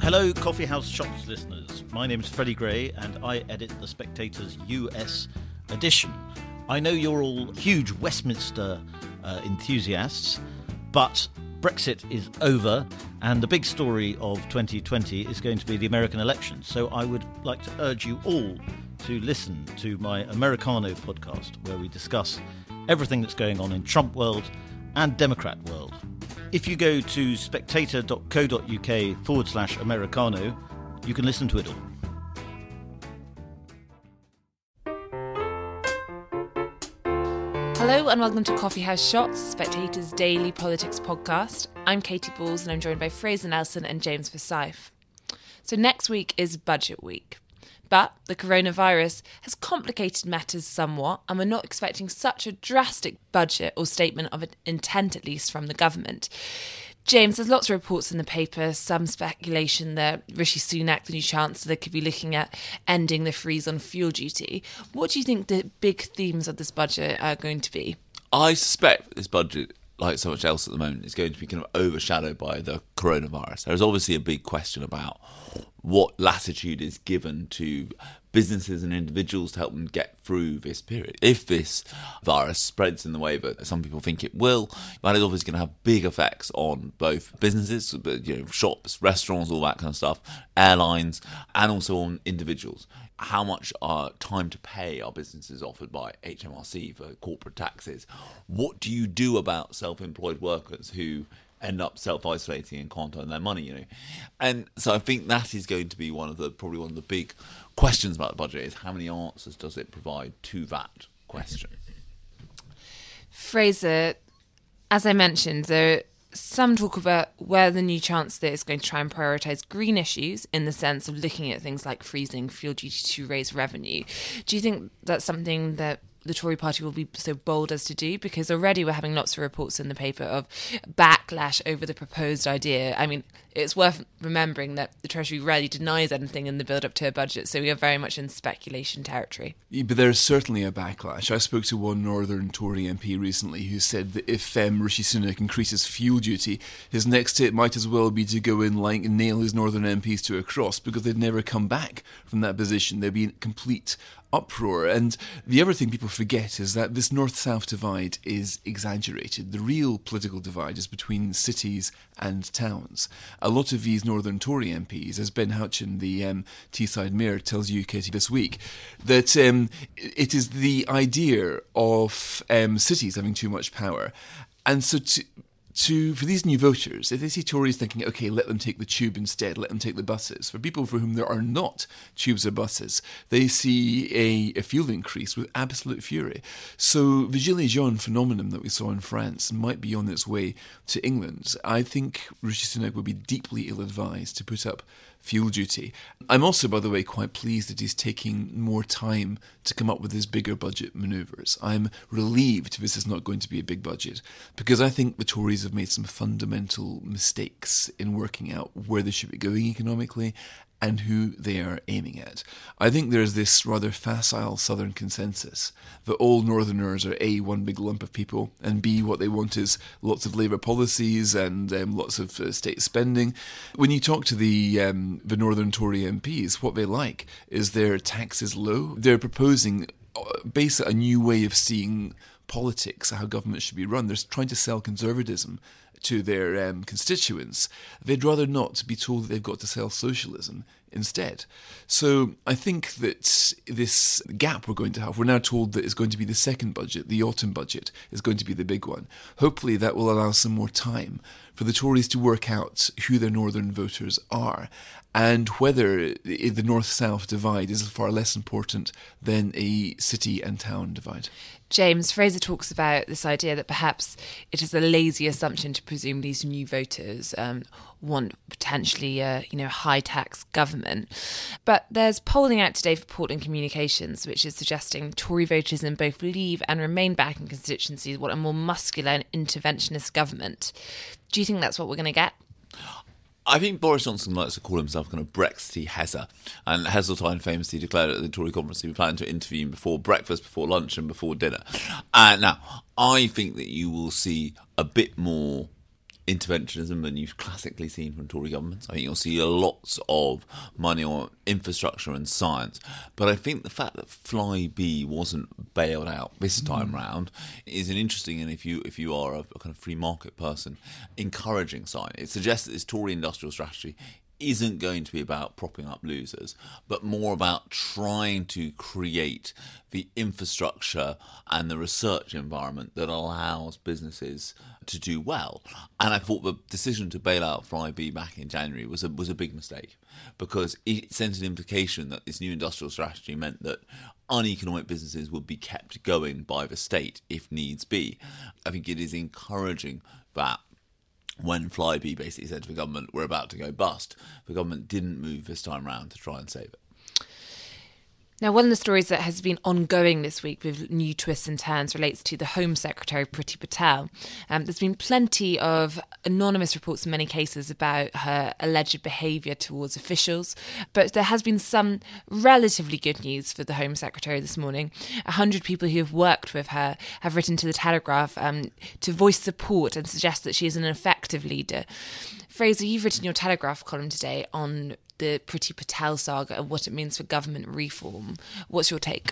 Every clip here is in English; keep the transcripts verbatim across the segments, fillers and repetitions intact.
Hello, Coffee House Shots listeners. My name is Freddie Gray and I edit The Spectator's U S edition. I know you're all huge Westminster uh, enthusiasts, but Brexit is over and the big story of twenty twenty is going to be the American election. So I would like to urge you all to listen to my Americano podcast, where we discuss everything that's going on in Trump world and Democrat world. If you go to spectator.co.uk forward slash Americano, you can listen to it all. Hello and welcome to Coffee House Shots, Spectator's daily politics podcast. I'm Katie Balls and I'm joined by Fraser Nelson and James Forsyth. So next week is budget week. But the coronavirus has complicated matters somewhat, and we're not expecting such a drastic budget or statement of intent, at least from the government. James, there's lots of reports in the paper, some speculation that Rishi Sunak, the new Chancellor, could be looking at ending the freeze on fuel duty. What do you think the big themes of this budget are going to be? I suspect this budget, like so much else at the moment, is going to be kind of overshadowed by the coronavirus. There's obviously a big question about what latitude is given to businesses and individuals to help them get through this period. If this virus spreads in the way that some people think it will, that is obviously going to have big effects on both businesses, you know, shops, restaurants, all that kind of stuff, airlines, and also on individuals. How much uh, time to pay are businesses offered by H M R C for corporate taxes? What do you do about self-employed workers who end up self-isolating and can't earn their money, you know? And so I think that is going to be one of the, probably one of the big questions about the budget, is how many answers does it provide to that question? Fraser, as I mentioned, there some talk about where the new Chancellor is going to try and prioritise green issues in the sense of looking at things like freezing fuel duty to raise revenue. Do you think that's something that the Tory party will be so bold as to do? Because already we're having lots of reports in the paper of backlash over the proposed idea. I mean, it's worth remembering that the Treasury rarely denies anything in the build-up to a budget, so we are very much in speculation territory. Yeah, but there's certainly a backlash. I spoke to one Northern Tory M P recently who said that if um, Rishi Sunak increases fuel duty, his next hit might as well be to go in like and nail his Northern M Ps to a cross, because they'd never come back from that position. They'd be in complete uproar. And the other thing people forget is that this north-south divide is exaggerated. The real political divide is between cities and towns. A lot of these Northern Tory M Ps, as Ben Houchin, the um, Teesside Mayor, tells U K T this week, that um, it is the idea of um, cities having too much power. And so to... To, for these new voters, if they see Tories thinking, OK, let them take the tube instead, let them take the buses, for people for whom there are not tubes or buses, they see a, a fuel increase with absolute fury. So the Gilets Jaunes phenomenon that we saw in France might be on its way to England. I think Rishi Sunak would be deeply ill-advised to put up fuel duty. I'm also, by the way, quite pleased that he's taking more time to come up with his bigger budget manoeuvres. I'm relieved this is not going to be a big budget, because I think the Tories have made some fundamental mistakes in working out where they should be going economically and who they are aiming at. I think there's this rather facile southern consensus that all northerners are A, one big lump of people, and B, what they want is lots of Labour policies and um, lots of uh, state spending. When you talk to the um, the northern Tory M Ps, what they like is their taxes low. They're proposing basically a new way of seeing politics, how government should be run. They're trying to sell conservatism to their um, constituents. They'd rather not be told that they've got to sell socialism instead. So I think that this gap we're going to have, we're now told that it's going to be the second budget, the autumn budget, is going to be the big one. Hopefully that will allow some more time for the Tories to work out who their northern voters are and whether the north-south divide is far less important than a city and town divide. James, Fraser talks about this idea that perhaps it is a lazy assumption to presume these new voters um, want potentially a you know, high-tax government. But there's polling out today for Portland Communications, which is suggesting Tory voters in both Leave and Remain back in constituencies want a more muscular and interventionist government. Do you think that's what we're going to get? I think Boris Johnson likes to call himself kind of Brexity Hezza, and Heseltine famously declared at the Tory conference he was planning to interview him before breakfast, before lunch and before dinner. Uh, now, I think that you will see a bit more interventionism than you've classically seen from Tory governments. I think you'll see lots of money on infrastructure and science. But I think the fact that Flybe wasn't bailed out this time mm. round is an interesting, and if you if you are a, a kind of free market person, encouraging sign. It suggests that this Tory industrial strategy isn't going to be about propping up losers, but more about trying to create the infrastructure and the research environment that allows businesses to do well. And I thought the decision to bail out Flybe back in January was a, was a big mistake, because it sent an implication that this new industrial strategy meant that uneconomic businesses would be kept going by the state if needs be. I think it is encouraging that when Flybe basically said to the government, we're about to go bust, the government didn't move this time round to try and save it. Now, one of the stories that has been ongoing this week with new twists and turns relates to the Home Secretary, Priti Patel. Um, there's been plenty of anonymous reports in many cases about her alleged behaviour towards officials, but there has been some relatively good news for the Home Secretary this morning. A hundred people who have worked with her have written to the Telegraph um, to voice support and suggest that she is an effective leader. Fraser, you've written your Telegraph column today on the Priti Patel saga and what it means for government reform. What's your take?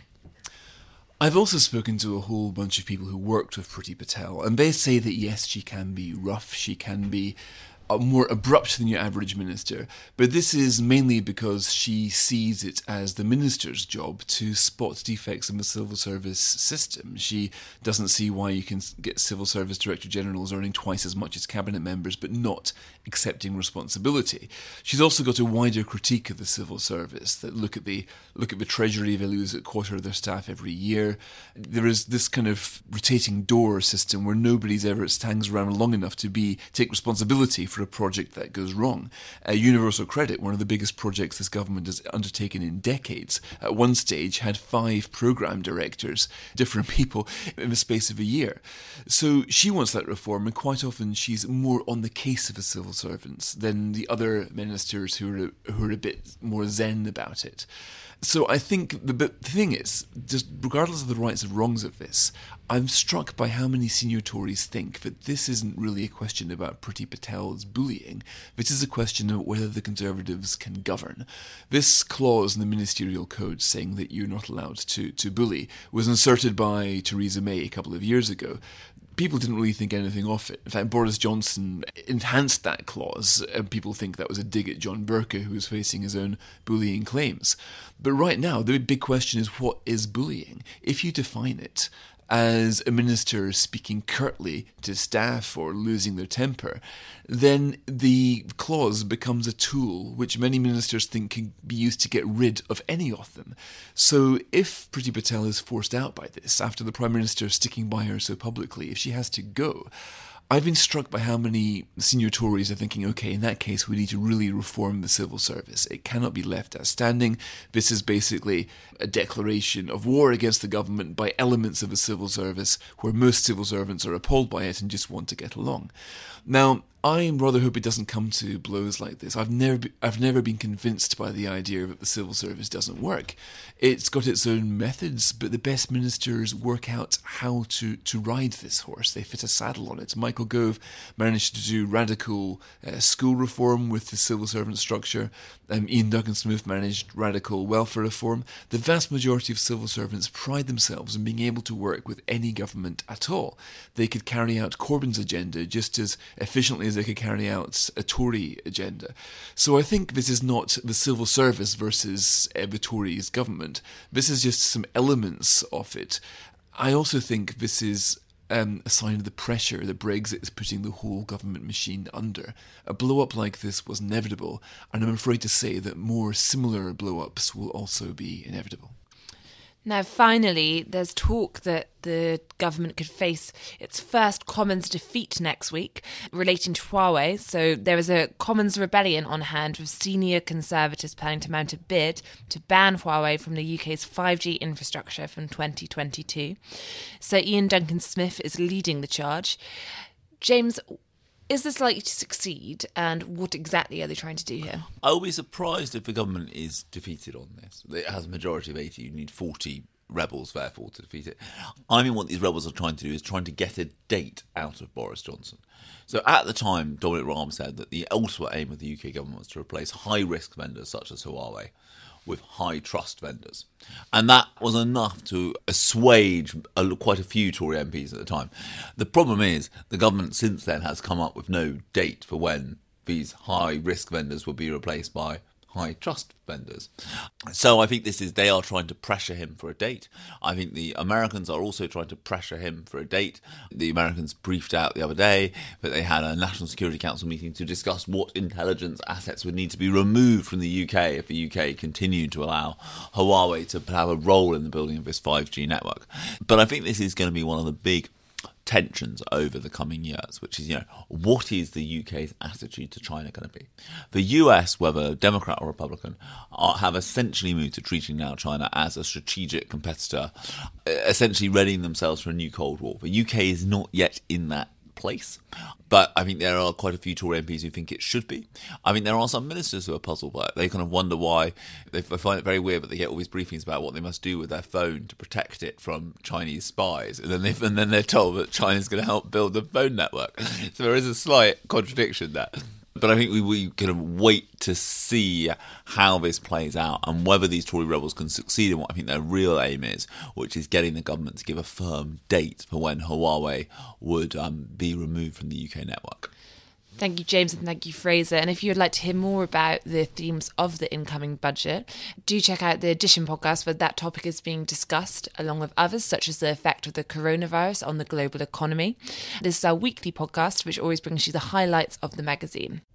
I've also spoken to a whole bunch of people who worked with Priti Patel, and they say that yes, she can be rough, she can be more abrupt than your average minister, but this is mainly because she sees it as the minister's job to spot defects in the civil service system. She doesn't see why you can get civil service director generals earning twice as much as cabinet members but not accepting responsibility. She's also got a wider critique of the civil service that look at the look at the Treasury, they lose a quarter of their staff every year. There is this kind of rotating door system where nobody's ever hangs around long enough to be take responsibility for a project that goes wrong. Uh, Universal Credit, one of the biggest projects this government has undertaken in decades, at one stage had five programme directors, different people, in the space of a year. So she wants that reform, and quite often she's more on the case of the civil servants than the other ministers who are, who are a bit more zen about it. So I think the, the thing is, just regardless of the rights and wrongs of this, I'm struck by how many senior Tories think that this isn't really a question about Priti Patel's bullying. This is a question of whether the Conservatives can govern. This clause in the ministerial code saying that you're not allowed to, to bully was inserted by Theresa May a couple of years ago. People didn't really think anything of it. In fact, Boris Johnson enhanced that clause, and people think that was a dig at John Burke, who was facing his own bullying claims. But right now, the big question is, what is bullying? If you define it as a minister speaking curtly to staff or losing their temper, then the clause becomes a tool which many ministers think can be used to get rid of any of them. So if Priti Patel is forced out by this, after the Prime Minister sticking by her so publicly, if she has to go, I've been struck by how many senior Tories are thinking, okay, in that case, we need to really reform the civil service. It cannot be left as standing. This is basically a declaration of war against the government by elements of the civil service where most civil servants are appalled by it and just want to get along. Now, I rather hope it doesn't come to blows like this. I've never, be, I've never been convinced by the idea that the civil service doesn't work. It's got its own methods, but the best ministers work out how to, to ride this horse. They fit a saddle on it. Michael Gove managed to do radical uh, school reform with the civil servant structure. Um, Ian Duncan-Smith managed radical welfare reform. The vast majority of civil servants pride themselves in being able to work with any government at all. They could carry out Corbyn's agenda just as efficiently as they could carry out a Tory agenda. So I think this is not the civil service versus uh, the Tories government. This is just some elements of it. I also think this is um, a sign of the pressure that Brexit is putting the whole government machine under. A blow-up like this was inevitable, and I'm afraid to say that more similar blow-ups will also be inevitable. Now, finally, there's talk that the government could face its first Commons defeat next week relating to Huawei. So there is a Commons rebellion on hand with senior Conservatives planning to mount a bid to ban Huawei from the U K's five G infrastructure from twenty twenty-two. So Ian Duncan-Smith is leading the charge. James, is this likely to succeed, and what exactly are they trying to do here? I'll be surprised if the government is defeated on this. It has a majority of eighty. You need forty rebels, therefore, to defeat it. I mean, what these rebels are trying to do is trying to get a date out of Boris Johnson. So at the time, Dominic Raab said that the ultimate aim of the U K government was to replace high-risk vendors such as Huawei with high-trust vendors. And that was enough to assuage a, quite a few Tory M Ps at the time. The problem is the government since then has come up with no date for when these high-risk vendors will be replaced by high trust vendors. So I think this is, they are trying to pressure him for a date. I think the Americans are also trying to pressure him for a date. The Americans briefed out the other day that they had a National Security Council meeting to discuss what intelligence assets would need to be removed from the U K if the U K continued to allow Huawei to have a role in the building of this five G network. But I think this is going to be one of the big tensions over the coming years, which is, you know, what is the U K's attitude to China going to be? The U S, whether Democrat or Republican, are, have essentially moved to treating now China as a strategic competitor, essentially readying themselves for a new Cold War. The U K is not yet in that place, but I think there are quite a few Tory M Ps who think it should be. I mean, there are some ministers who are puzzled by it. They kind of wonder why. They find it very weird that they get all these briefings about what they must do with their phone to protect it from Chinese spies, and then they and then they're told that China's going to help build the phone network. So there is a slight contradiction there. But I think we, we kind of wait to see how this plays out and whether these Tory rebels can succeed in what I think their real aim is, which is getting the government to give a firm date for when Huawei would um, be removed from the U K network. Thank you, James, and thank you, Fraser. And if you would like to hear more about the themes of the incoming budget, do check out the Edition podcast where that topic is being discussed, along with others, such as the effect of the coronavirus on the global economy. This is our weekly podcast, which always brings you the highlights of the magazine.